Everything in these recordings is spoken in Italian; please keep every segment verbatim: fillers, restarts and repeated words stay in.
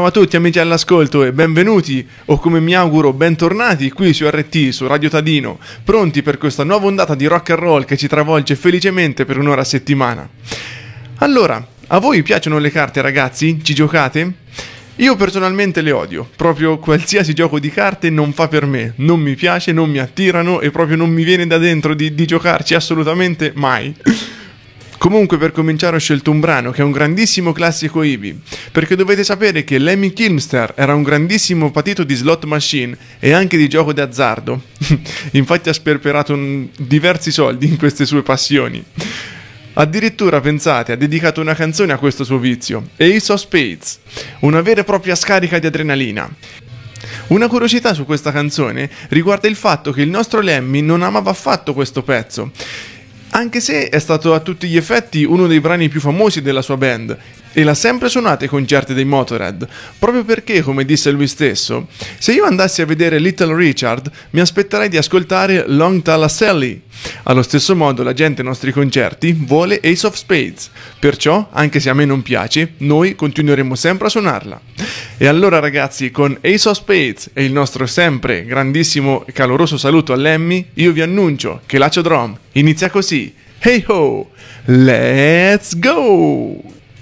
Ciao a tutti amici all'ascolto e benvenuti, o come mi auguro bentornati qui su R T, su Radio Tadino, pronti per questa nuova ondata di rock and roll che ci travolge felicemente per un'ora a settimana. Allora, a voi piacciono le carte ragazzi? Ci giocate? Io personalmente le odio, proprio qualsiasi gioco di carte non fa per me, non mi piace, non mi attirano e proprio non mi viene da dentro di, di giocarci assolutamente mai. Comunque per cominciare ho scelto un brano che è un grandissimo classico Eevee, perché dovete sapere che Lemmy Kilmister era un grandissimo patito di slot machine e anche di gioco d'azzardo, infatti ha sperperato un... diversi soldi in queste sue passioni. Addirittura, pensate, ha dedicato una canzone a questo suo vizio, Ace of Spades, una vera e propria scarica di adrenalina. Una curiosità su questa canzone riguarda il fatto che il nostro Lemmy non amava affatto questo pezzo, anche se è stato a tutti gli effetti uno dei brani più famosi della sua band e l'ha sempre suonato ai concerti dei Motorhead, proprio perché, come disse lui stesso, se io andassi a vedere Little Richard mi aspetterei di ascoltare Long Tall Sally. Allo stesso modo la gente ai nostri concerti vuole Ace of Spades, perciò, anche se a me non piace, noi continueremo sempre a suonarla. E allora ragazzi, con Ace of Spades e il nostro sempre grandissimo e caloroso saluto a Lemmy, io vi annuncio che l'Acio Drum inizia così. Hey ho, let's go!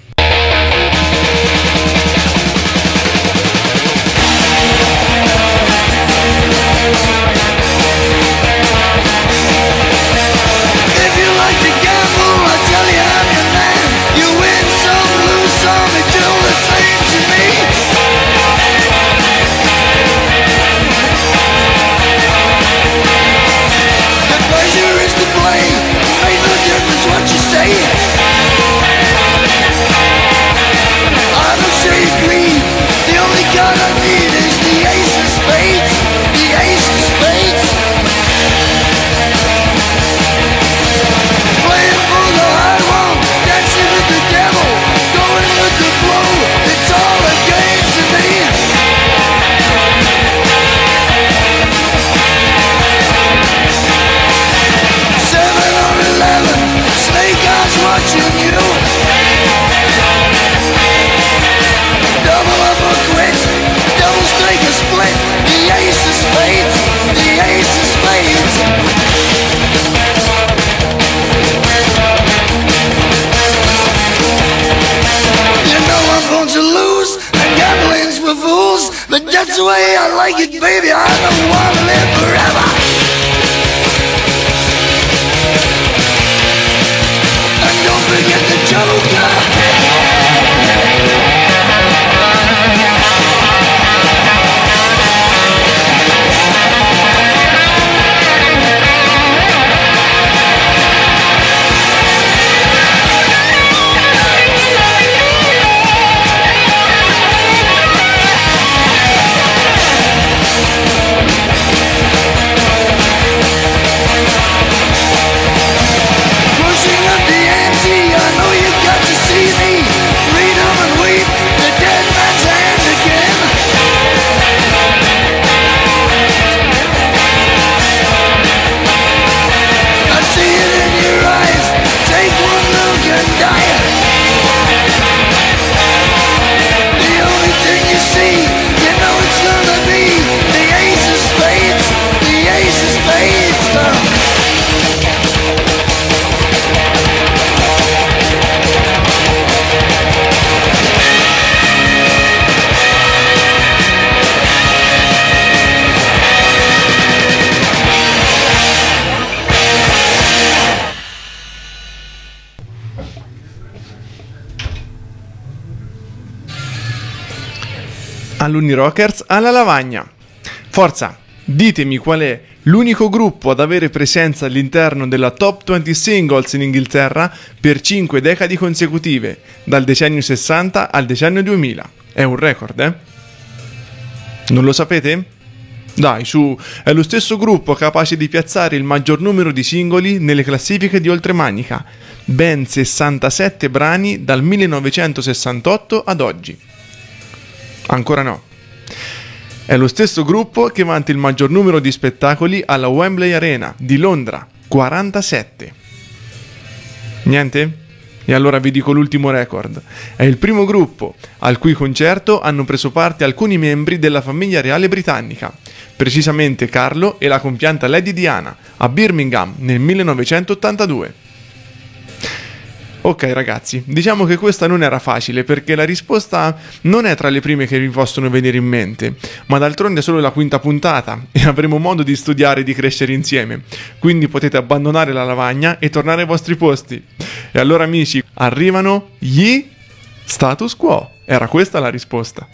That's the way I like it, baby. I don't want to live forever. And don't forget the Joker. All'Unirockers alla lavagna. Forza, ditemi qual è l'unico gruppo ad avere presenza all'interno della top venti singles in Inghilterra per cinque decadi consecutive, dal decennio sessanta al decennio duemila. È un record, eh? Non lo sapete? Dai, su, è lo stesso gruppo capace di piazzare il maggior numero di singoli nelle classifiche di Oltremanica, ben sessantasette brani dal millenovecentosessantotto ad oggi. Ancora no. È lo stesso gruppo che vanta il maggior numero di spettacoli alla Wembley Arena di Londra, quarantasette. Niente? E allora vi dico l'ultimo record. È il primo gruppo al cui concerto hanno preso parte alcuni membri della famiglia reale britannica, precisamente Carlo e la compianta Lady Diana, a Birmingham nel millenovecentottantadue. Ok ragazzi, diciamo che questa non era facile perché la risposta non è tra le prime che vi possono venire in mente, ma d'altronde è solo la quinta puntata e avremo modo di studiare e di crescere insieme, quindi potete abbandonare la lavagna e tornare ai vostri posti. E allora amici, arrivano gli status quo, era questa la risposta.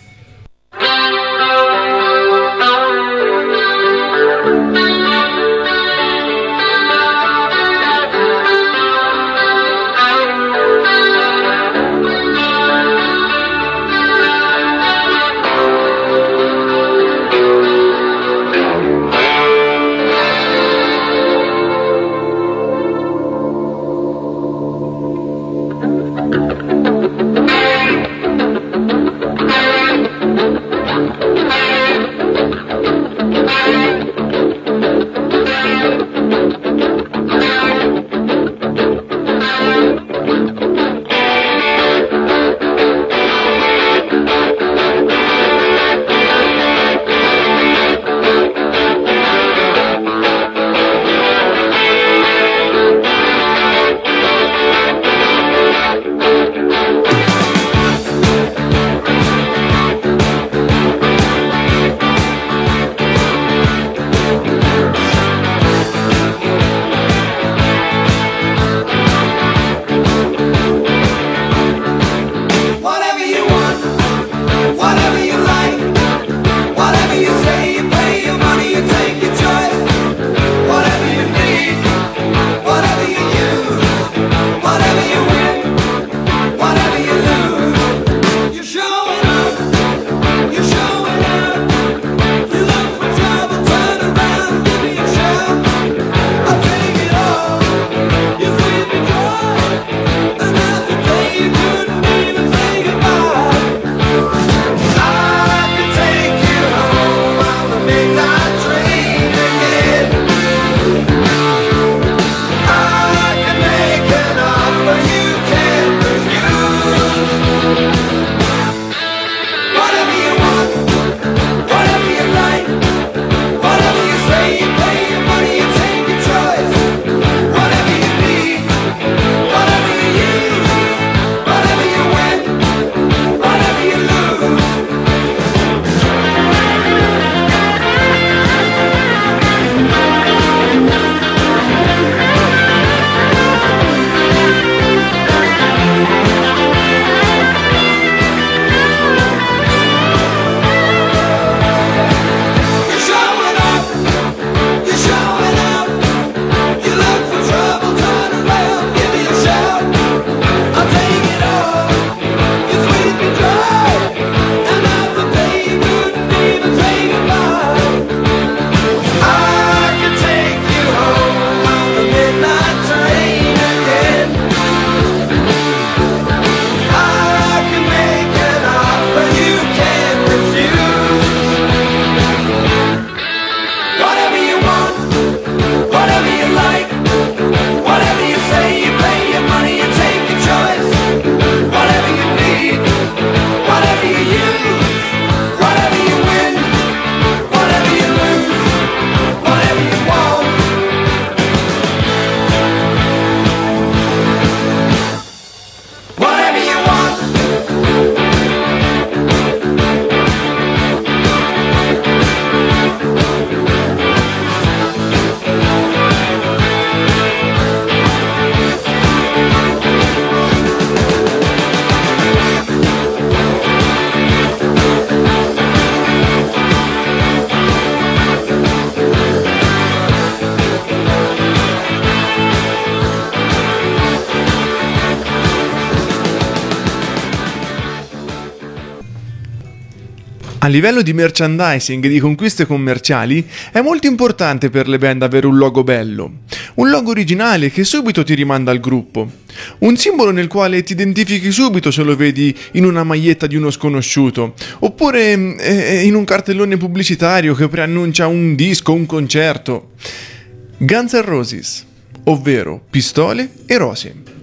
A livello di merchandising e di conquiste commerciali è molto importante per le band avere un logo bello, un logo originale che subito ti rimanda al gruppo, un simbolo nel quale ti identifichi subito se lo vedi in una maglietta di uno sconosciuto, oppure eh, in un cartellone pubblicitario che preannuncia un disco, un concerto. Guns N' Roses, ovvero pistole e rose.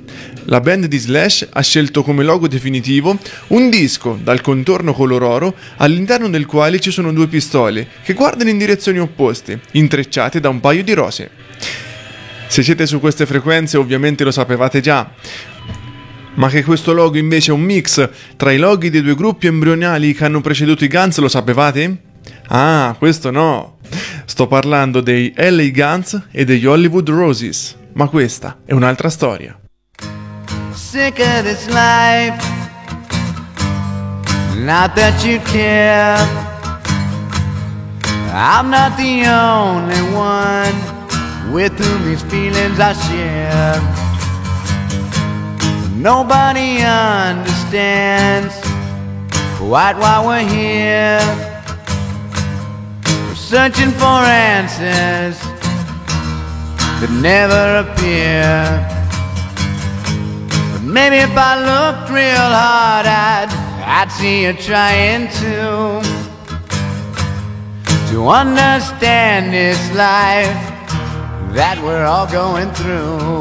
La band di Slash ha scelto come logo definitivo un disco dal contorno color oro all'interno del quale ci sono due pistole che guardano in direzioni opposte, intrecciate da un paio di rose. Se siete su queste frequenze ovviamente lo sapevate già, ma che questo logo invece è un mix tra i loghi dei due gruppi embrionali che hanno preceduto i Guns lo sapevate? Ah, questo no! Sto parlando dei L A Guns e degli Hollywood Roses, ma questa è un'altra storia. Sick of this life, not that you care. I'm not the only one with whom these feelings I share. Nobody understands quite why we're here. We're searching for answers that never appear. But maybe if I looked real hard, I'd, I'd see you trying to To understand this life that we're all going through.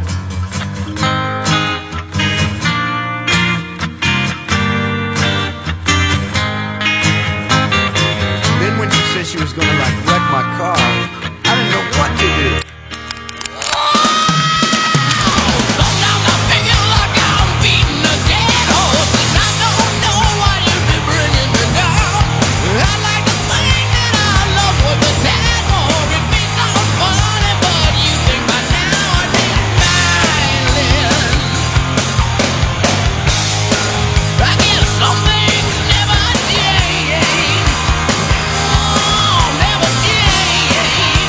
Then when she said she was gonna like wreck my car, I didn't know what to do. Sometimes I feel like I'm beating a dead horse, and I don't know why you've been bringing me down. I like to think that I love what the tad more. It may sound funny, but you think by now I'd be smiling. I guess some things never change. Oh, never change.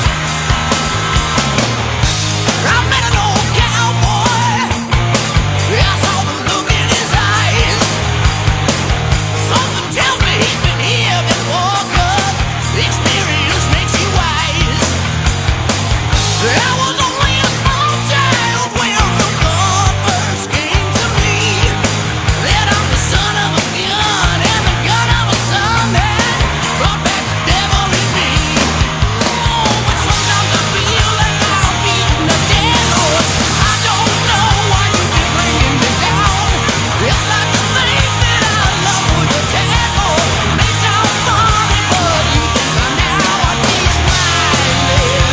I met an old cowboy. I saw the look in his eyes. Something tells me he's been here before, 'cause experience makes you wise. I was only a small child when the thought first came to me that I'm the son of a gun and the gun of a son that brought back the devil in me. Oh, but sometimes I feel like I'm beating a dead horse. I don't know why you've been bringing me down. It's like the things that I love with a tad more. It may sound funny, but you think by now I'd be smiling.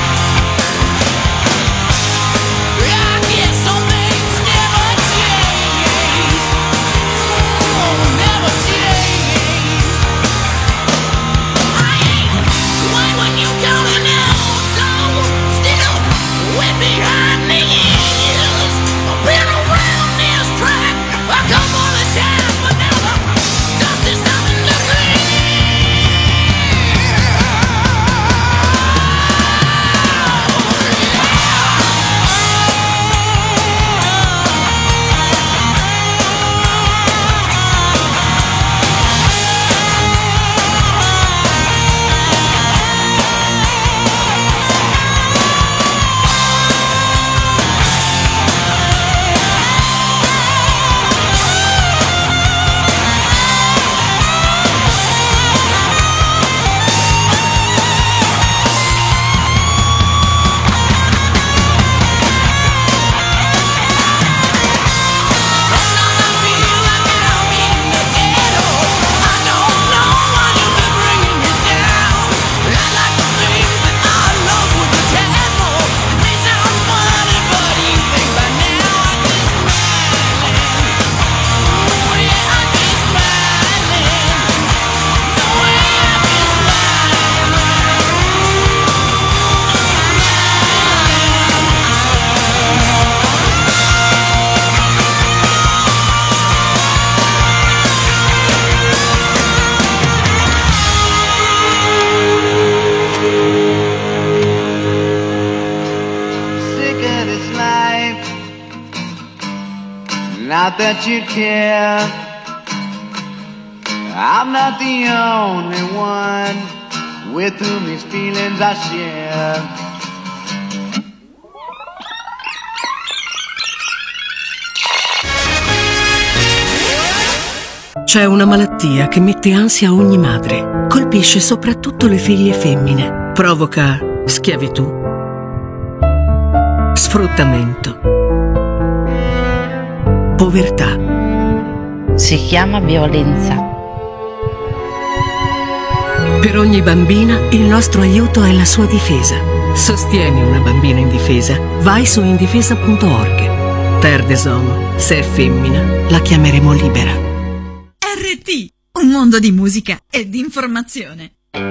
I guess some things never change. Oh, never change. I ain't quite what you counting out, so still wet behind the ears. I've been around this track a couple of times, but now the dust is starting to clear. Sometimes I feel like I'm beating a dead horse. I don't know why you've been bringing me down. I like the things that I love with the tad more. It may sound funny, but you think by now I'd be smiling. Oh yeah, I'd be smiling. No way I'd be Sick of this life, not that you care. I'm not the only one with whom these feelings I share. C'è una malattia che mette ansia a ogni madre. Colpisce soprattutto le figlie femmine. Provoca schiavitù, sfruttamento povertà. Si chiama violenza. Per ogni bambina il nostro aiuto è la sua difesa. Sostieni una bambina indifesa. Vai su indifesa punto org. Terre des Hommes, se è femmina, la chiameremo libera. R T, un mondo di musica e di informazione.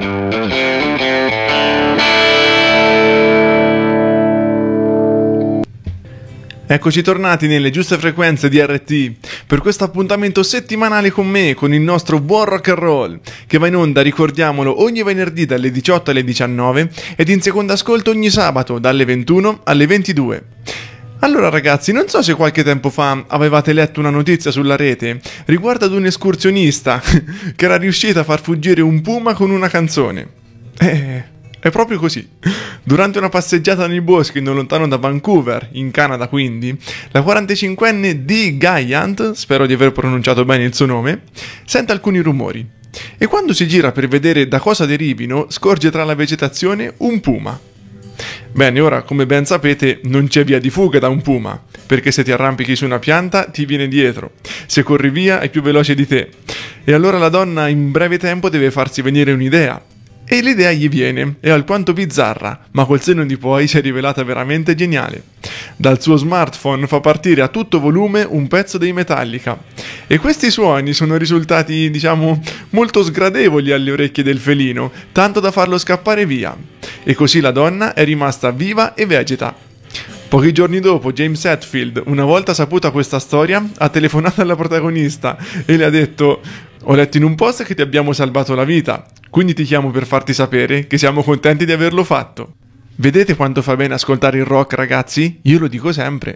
Eccoci tornati nelle giuste frequenze di R T per questo appuntamento settimanale con me, con il nostro buon rock and roll, che va in onda, ricordiamolo, ogni venerdì dalle diciotto alle diciannove ed in secondo ascolto ogni sabato dalle ventuno alle ventidue. Allora ragazzi, non so se qualche tempo fa avevate letto una notizia sulla rete riguardo ad un escursionista che era riuscito a far fuggire un puma con una canzone. Eh... È proprio così. Durante una passeggiata nei boschi non lontano da Vancouver, in Canada quindi, la quarantacinquenne Dee Guyant, spero di aver pronunciato bene il suo nome, sente alcuni rumori e quando si gira per vedere da cosa derivino scorge tra la vegetazione un puma. Bene, ora come ben sapete non c'è via di fuga da un puma, perché se ti arrampichi su una pianta ti viene dietro, se corri via è più veloce di te. E allora la donna in breve tempo deve farsi venire un'idea. E l'idea gli viene, è alquanto bizzarra, ma col senno di poi si è rivelata veramente geniale. Dal suo smartphone fa partire a tutto volume un pezzo dei Metallica. E questi suoni sono risultati, diciamo, molto sgradevoli alle orecchie del felino, tanto da farlo scappare via. E così la donna è rimasta viva e vegeta. Pochi giorni dopo, James Hetfield, una volta saputa questa storia, ha telefonato alla protagonista e le ha detto: «Ho letto in un post che ti abbiamo salvato la vita, quindi ti chiamo per farti sapere che siamo contenti di averlo fatto». Vedete quanto fa bene ascoltare il rock, ragazzi? Io lo dico sempre.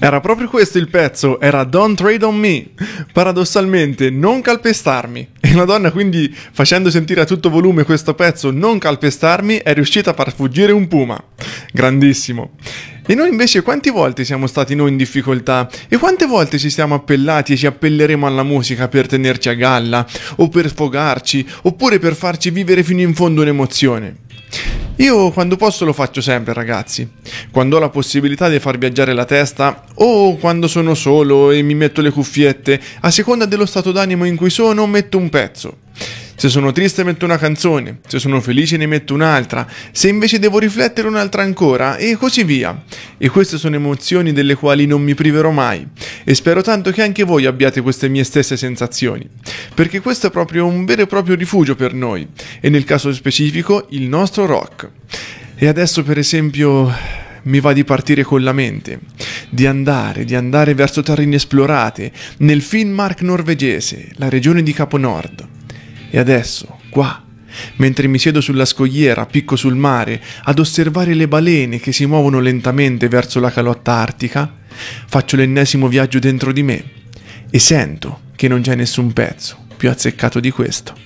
Era proprio questo il pezzo, era Don't Trade on Me, paradossalmente non calpestarmi. E la donna quindi, facendo sentire a tutto volume questo pezzo non calpestarmi, è riuscita a far fuggire un puma. Grandissimo. E noi invece quante volte siamo stati noi in difficoltà? E quante volte ci siamo appellati e ci appelleremo alla musica per tenerci a galla, o per sfogarci, oppure per farci vivere fino in fondo un'emozione? Io quando posso lo faccio sempre, ragazzi. Quando ho la possibilità di far viaggiare la testa, o quando sono solo e mi metto le cuffiette, a seconda dello stato d'animo in cui sono, metto un pezzo. Se sono triste metto una canzone, se sono felice ne metto un'altra, se invece devo riflettere un'altra ancora, e così via. E queste sono emozioni delle quali non mi priverò mai, e spero tanto che anche voi abbiate queste mie stesse sensazioni, perché questo è proprio un vero e proprio rifugio per noi, e nel caso specifico il nostro rock. E adesso per esempio mi va di partire con la mente, di andare, di andare verso terre inesplorate, nel Finnmark norvegese, la regione di Capo Nord. E adesso, qua, mentre mi siedo sulla scogliera, picco sul mare, ad osservare le balene che si muovono lentamente verso la calotta artica, faccio l'ennesimo viaggio dentro di me e sento che non c'è nessun pezzo più azzeccato di questo.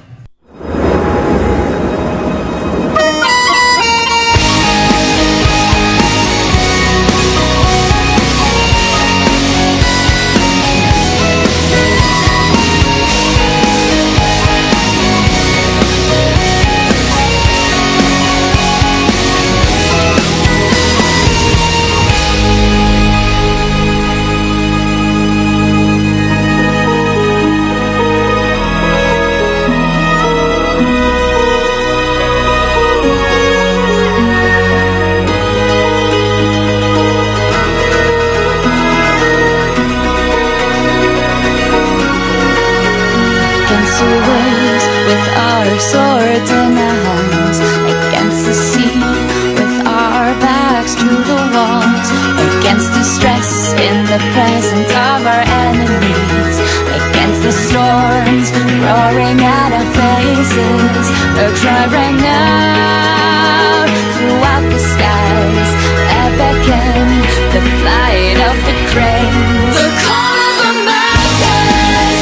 Swords in our hands, against the sea, with our backs to the walls, against the stress in the presence of our enemies, against the storms roaring at our faces. A cry rang out throughout the skies, a beckon, the flight of the cranes, the call of the mountains.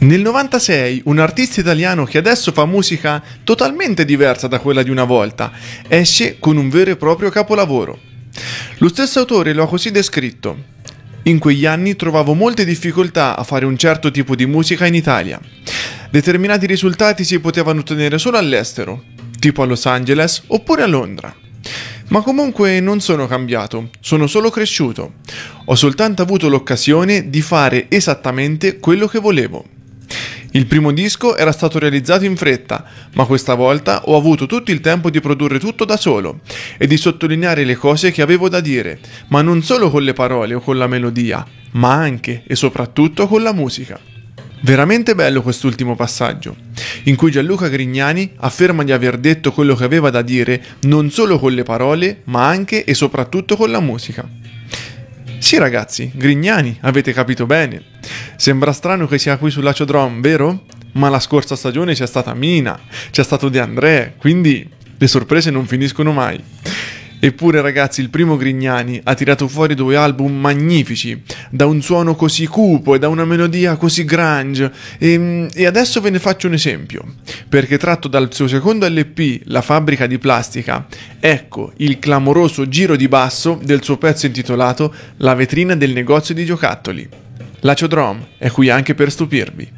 Nel novantasei un artista italiano che adesso fa musica totalmente diversa da quella di una volta esce con un vero e proprio capolavoro. Lo stesso autore lo ha così descritto: in quegli anni trovavo molte difficoltà a fare un certo tipo di musica in Italia. Determinati risultati si potevano ottenere solo all'estero, tipo a Los Angeles oppure a Londra. Ma comunque non sono cambiato, sono solo cresciuto. Ho soltanto avuto l'occasione di fare esattamente quello che volevo. Il primo disco era stato realizzato in fretta, ma questa volta ho avuto tutto il tempo di produrre tutto da solo e di sottolineare le cose che avevo da dire, ma non solo con le parole o con la melodia, ma anche e soprattutto con la musica. Veramente bello quest'ultimo passaggio, in cui Gianluca Grignani afferma di aver detto quello che aveva da dire non solo con le parole, ma anche e soprattutto con la musica. Sì ragazzi, Grignani, avete capito bene. Sembra strano che sia qui su Laciodrom, vero? Ma la scorsa stagione c'è stata Mina, c'è stato De André, quindi le sorprese non finiscono mai. Eppure ragazzi, il primo Grignani ha tirato fuori due album magnifici, da un suono così cupo e da una melodia così grunge, e, e adesso ve ne faccio un esempio, perché tratto dal suo secondo L P, La fabbrica di plastica, ecco il clamoroso giro di basso del suo pezzo intitolato La vetrina del negozio di giocattoli. Laciodrom è qui anche per stupirvi.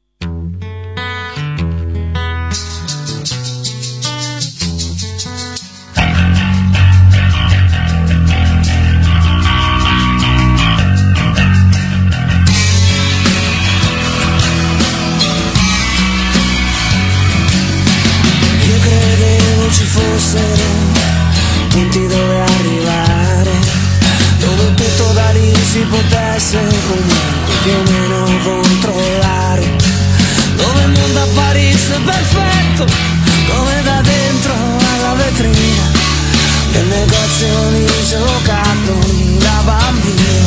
Punti dove arrivare, dove tutto da lì si potesse comunque più o meno controllare, dove il mondo apparisse perfetto, come da dentro alla vetrina del negozio di giocattoli da bambino.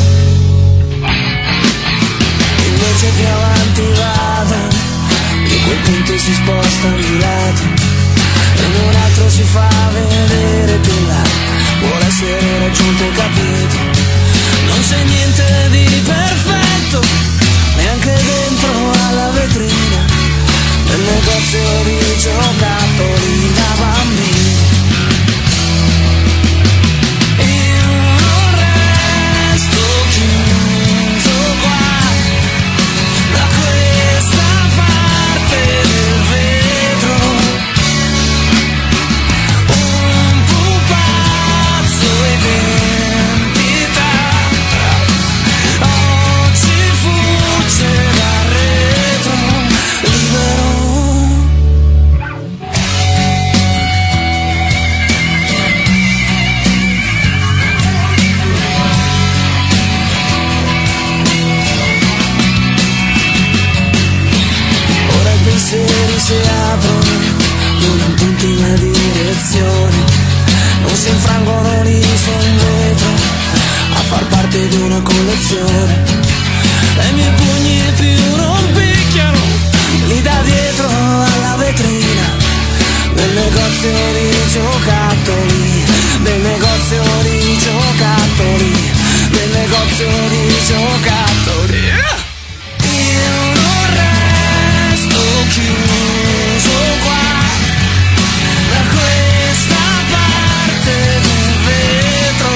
Invece più avanti vado, di quei punti si spostano di lato e un altro si fa vedere più là, vuole essere raggiunto e capito. Non c'è niente di perfetto, neanche dentro alla vetrina del negozio di giocattoli da bambino. Io non resto chiuso qua, da questa parte del vetro. Si aprono in tutti le direzioni, non si infrangono lì su un vetro a far parte di una collezione. E i miei pugni più non picchiano lì da dietro alla vetrina del negozio di giocattoli, del negozio di giocattoli, del negozio di giocattoli. Io non resto chiuso qua, da questa parte del vetro,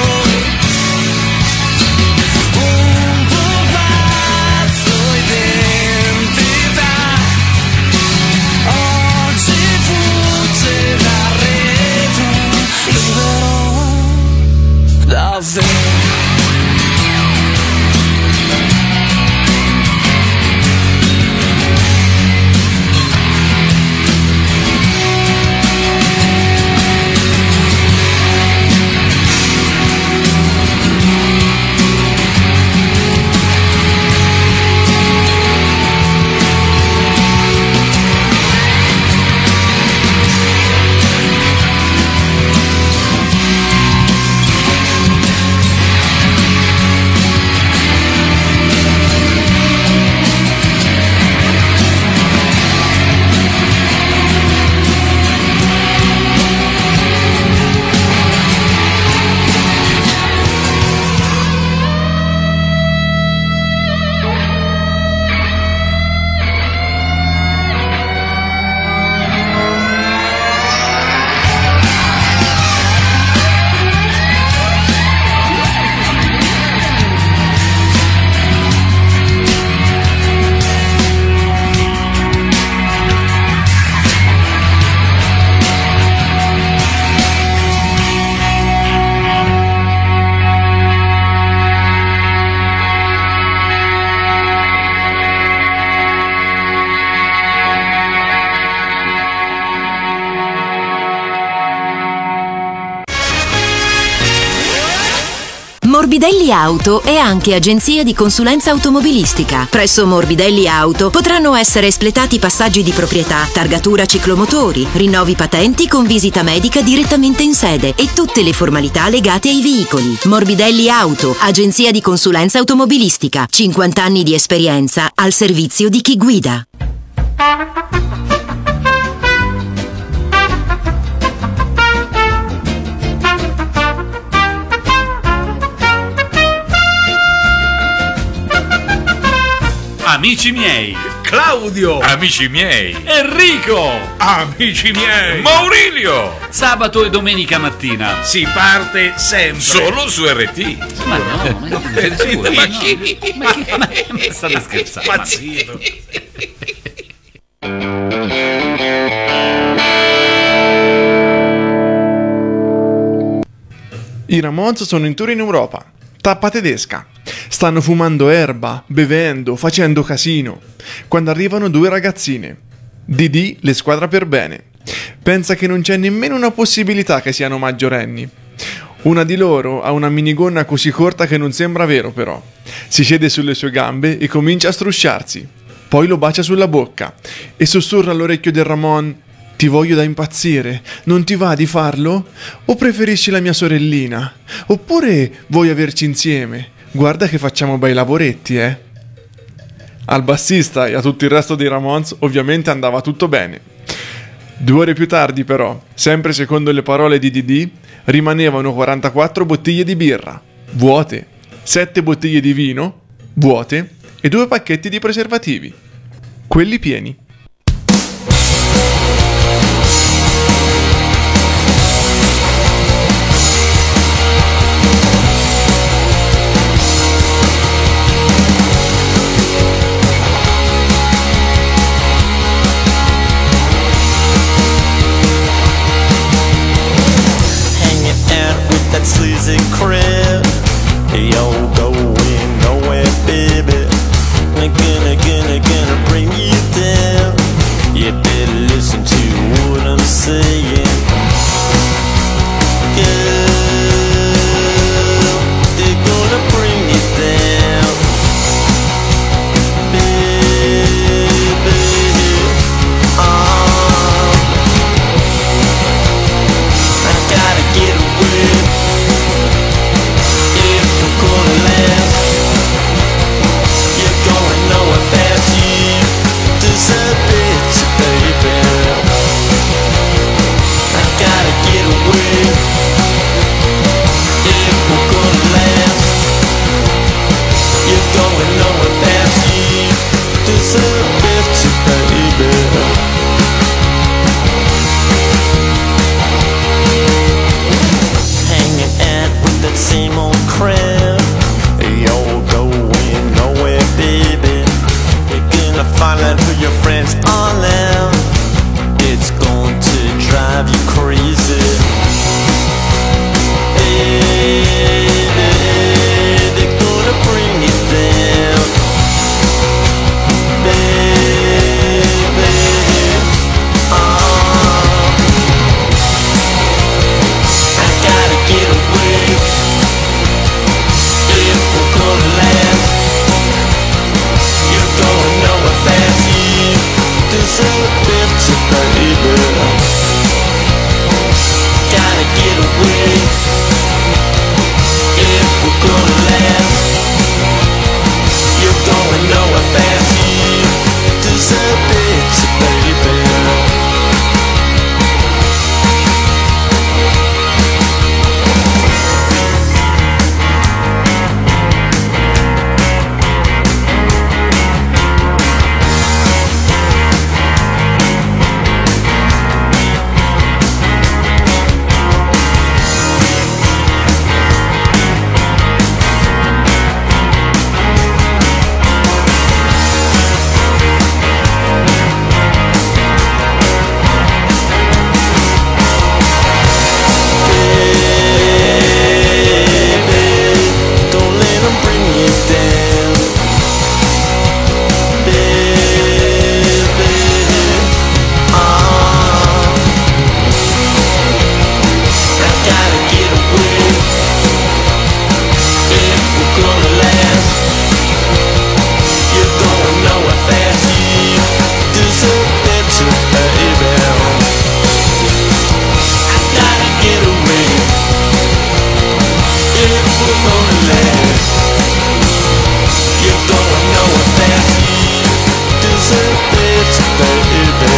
un po' pazzo identità, oggi fugge dal retro, libero davvero. Morbidelli Auto è anche agenzia di consulenza automobilistica. Presso Morbidelli Auto potranno essere espletati passaggi di proprietà, targatura ciclomotori, rinnovi patenti con visita medica direttamente in sede e tutte le formalità legate ai veicoli. Morbidelli Auto, agenzia di consulenza automobilistica. cinquanta anni di esperienza al servizio di chi guida. Amici miei, Claudio, amici miei, Enrico, amici miei, Maurilio. Sabato e domenica mattina Si parte sempre solo su R T. Ma no, ma no, siete sicuri? Ma No. chi? Ma chi? Ma ma state scherzando? Ma zitto. I Ramones sono in tour in Europa. Tappa tedesca. Stanno fumando erba, bevendo, facendo casino. Quando arrivano due ragazzine. Didi le squadra per bene. Pensa che non c'è nemmeno una possibilità che siano maggiorenni. Una di loro ha una minigonna così corta che non sembra vero però. Si siede sulle sue gambe e comincia a strusciarsi. Poi lo bacia sulla bocca e sussurra all'orecchio del Ramon: ti voglio da impazzire, non ti va di farlo? O preferisci la mia sorellina? Oppure vuoi averci insieme? Guarda che facciamo bei lavoretti, eh? Al bassista e a tutto il resto dei Ramones ovviamente andava tutto bene. Due ore più tardi però, sempre secondo le parole di Didi, rimanevano quarantaquattro bottiglie di birra, vuote, sette bottiglie di vino, vuote, e due pacchetti di preservativi, quelli pieni. That sleazy crib, you're going nowhere, baby. Gonna, gonna, gonna bring you down. lonely. You don't know what that dissipates, baby.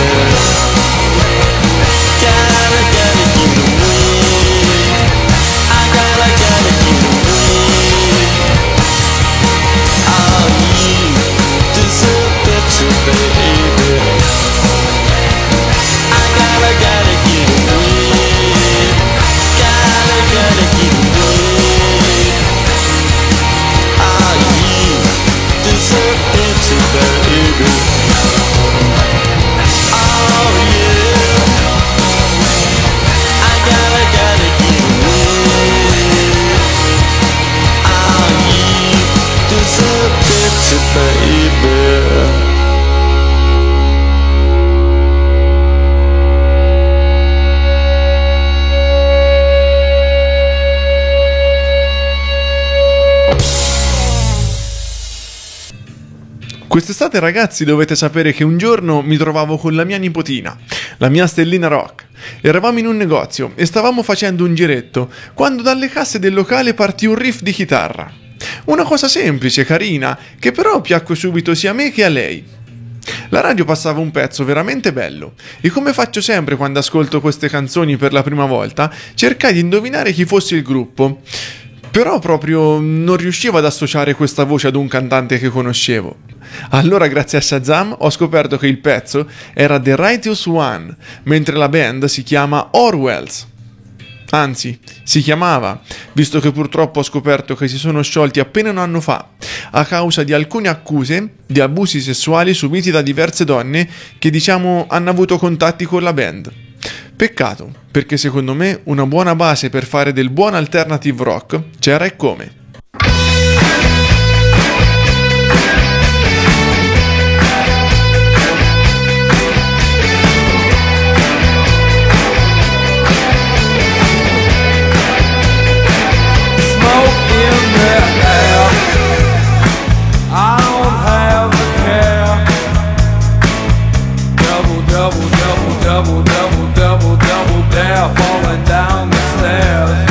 Gotta, gotta get away. I gotta, gotta get away. Oh, you dissipate, baby. I gotta, gotta get away. Gotta, gotta get away. Oh, you dissipate, baby. Oh, yeah. I gotta, gotta get away. Oh, you dissipate, baby. Quest'estate, ragazzi, dovete sapere che un giorno mi trovavo con la mia nipotina, la mia stellina rock. Eravamo in un negozio e stavamo facendo un giretto quando dalle casse del locale partì un riff di chitarra. Una cosa semplice, carina, che però piacque subito sia a me che a lei. La radio passava un pezzo veramente bello e, come faccio sempre quando ascolto queste canzoni per la prima volta, cercai di indovinare chi fosse il gruppo. Però proprio non riuscivo ad associare questa voce ad un cantante che conoscevo. Allora, grazie a Shazam, ho scoperto che il pezzo era The Righteous One, mentre la band si chiama Orwells. Anzi, si chiamava, visto che purtroppo ho scoperto che si sono sciolti appena un anno fa, a causa di alcune accuse di abusi sessuali subiti da diverse donne che, diciamo, hanno avuto contatti con la band. Peccato, perché secondo me una buona base per fare del buon alternative rock c'era e come. Double, double, double, double dare, falling down the stairs.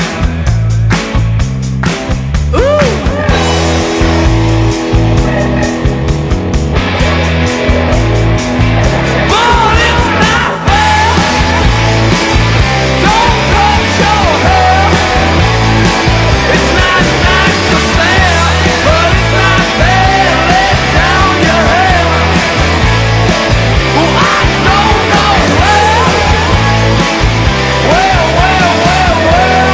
Well, well, well, well.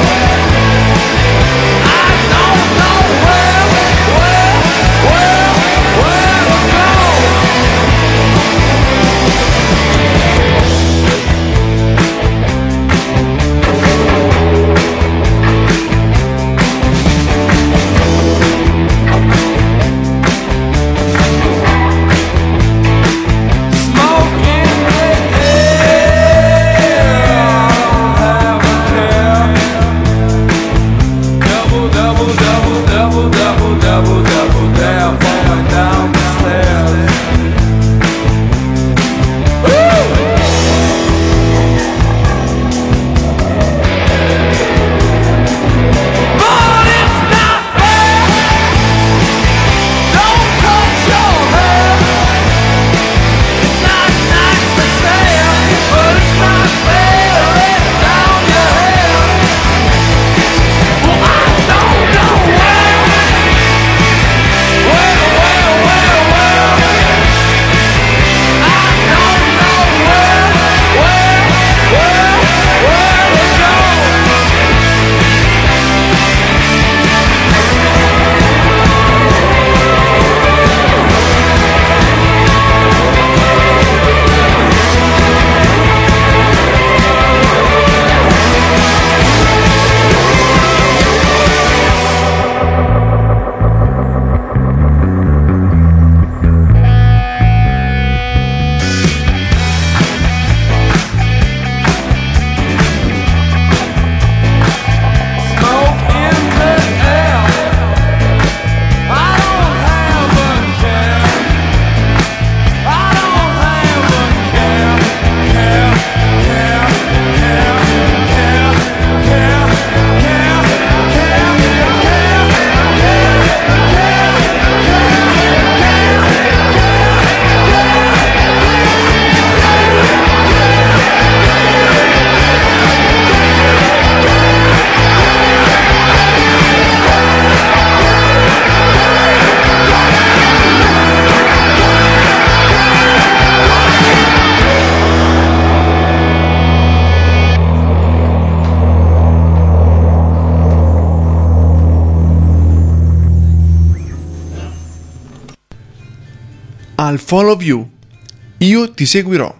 I'll follow you. Io ti seguirò.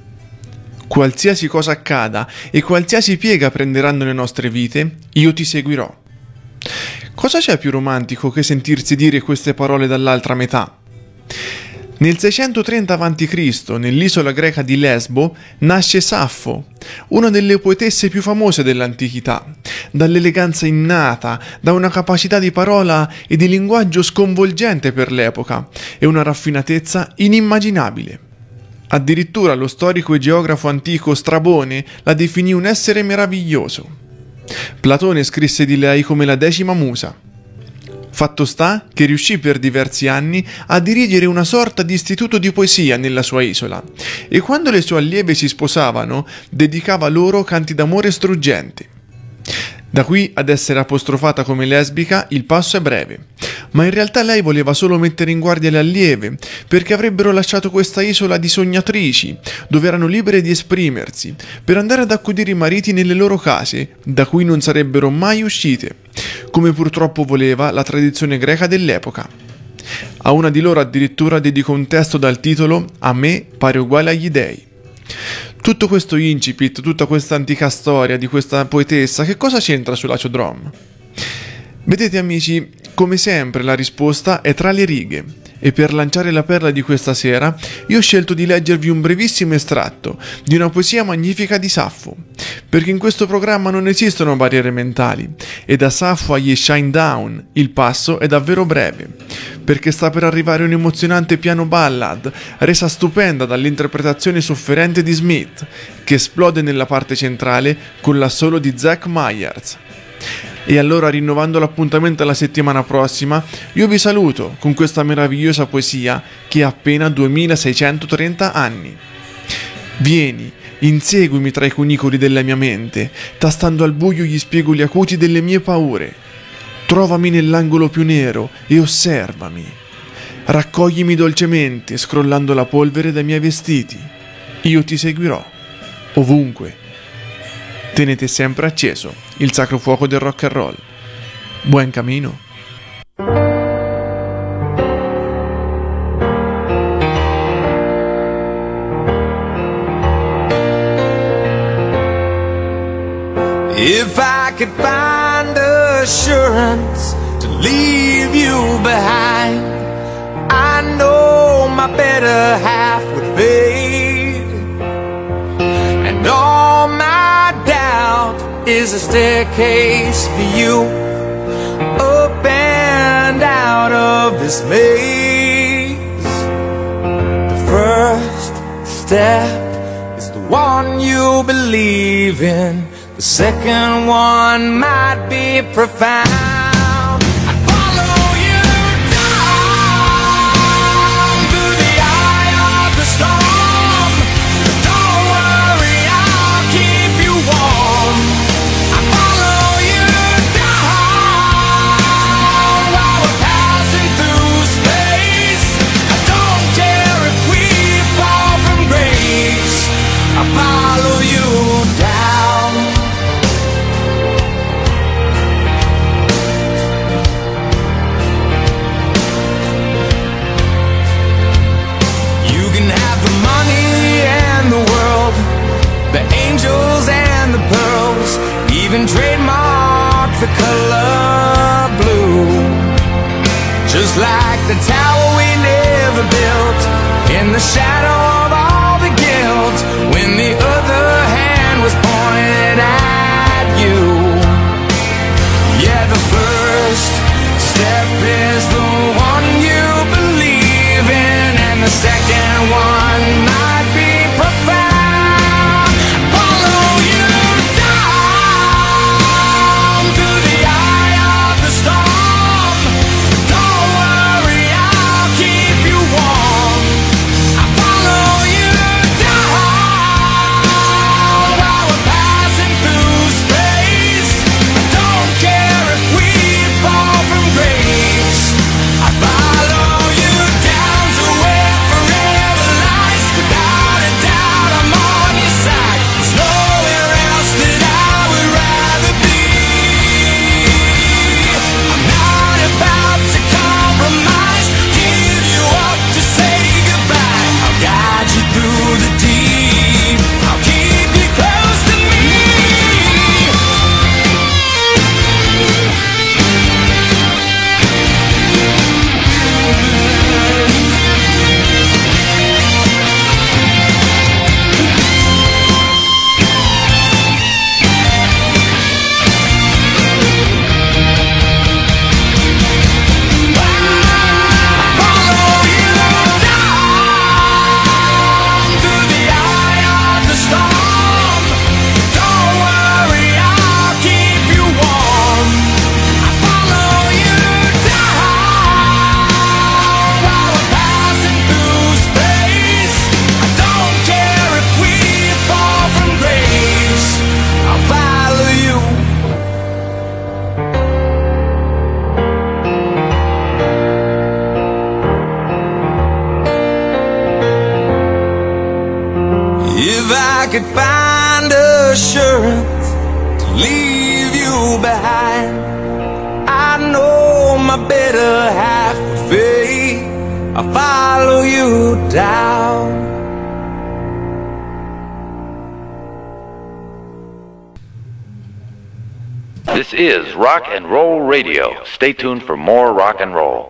Qualsiasi cosa accada e qualsiasi piega prenderanno le nostre vite, io ti seguirò. Cosa c'è più romantico che sentirsi dire queste parole dall'altra metà? Nel seicentotrenta avanti Cristo, nell'isola greca di Lesbo, nasce Saffo, una delle poetesse più famose dell'antichità, dall'eleganza innata, da una capacità di parola e di linguaggio sconvolgente per l'epoca e una raffinatezza inimmaginabile. Addirittura lo storico e geografo antico Strabone la definì un essere meraviglioso. Platone scrisse di lei come la decima musa. Fatto sta che riuscì per diversi anni a dirigere una sorta di istituto di poesia nella sua isola e quando le sue allieve si sposavano dedicava loro canti d'amore struggenti. Da qui ad essere apostrofata come lesbica il passo è breve, ma in realtà lei voleva solo mettere in guardia le allieve perché avrebbero lasciato questa isola di sognatrici, dove erano libere di esprimersi, per andare ad accudire i mariti nelle loro case, da cui non sarebbero mai uscite, come purtroppo voleva la tradizione greca dell'epoca. A una di loro addirittura dedicò un testo dal titolo «A me pare uguale agli dei». Tutto questo incipit, tutta questa antica storia di questa poetessa, che cosa c'entra su Lacio Drum? Vedete amici, come sempre la risposta è tra le righe e per lanciare la perla di questa sera io ho scelto di leggervi un brevissimo estratto di una poesia magnifica di Saffo, perché in questo programma non esistono barriere mentali e da Saffo agli Shine Down il passo è davvero breve, perché sta per arrivare un emozionante piano ballad resa stupenda dall'interpretazione sofferente di Smith, che esplode nella parte centrale con l'assolo di Zach Myers. E allora, rinnovando l'appuntamento alla settimana prossima, io vi saluto con questa meravigliosa poesia che ha appena duemilaseicentotrenta anni. Vieni, inseguimi tra i cunicoli della mia mente, tastando al buio gli spigoli acuti delle mie paure. Trovami nell'angolo più nero e osservami. Raccoglimi dolcemente, scrollando la polvere dai miei vestiti. Io ti seguirò, ovunque. Tenete sempre acceso il sacro fuoco del rock and roll. Buon cammino. If I could find assurance to leave you behind, I know my better half would fade, and all my doubt is a staircase for you, up and out of this maze. The first step is the one you believe in, the second one might be profound. I'd follow you down through the eye of the storm. Don't worry, I'll keep you warm. I'd follow you down while we're passing through space. I don't care if we fall from grace. I'll follow you down. The angels and the pearls, even trademark the color blue. Just like the tower we never built, in the shadow of all the guilt, when the other hand was pointed at you. Yeah, the first step is the one you believe in, and the second one might be profound. If I could find assurance to leave you behind, I know my better half would fade. I'll follow you down. This is Rock and Roll Radio. Stay tuned for more rock and roll.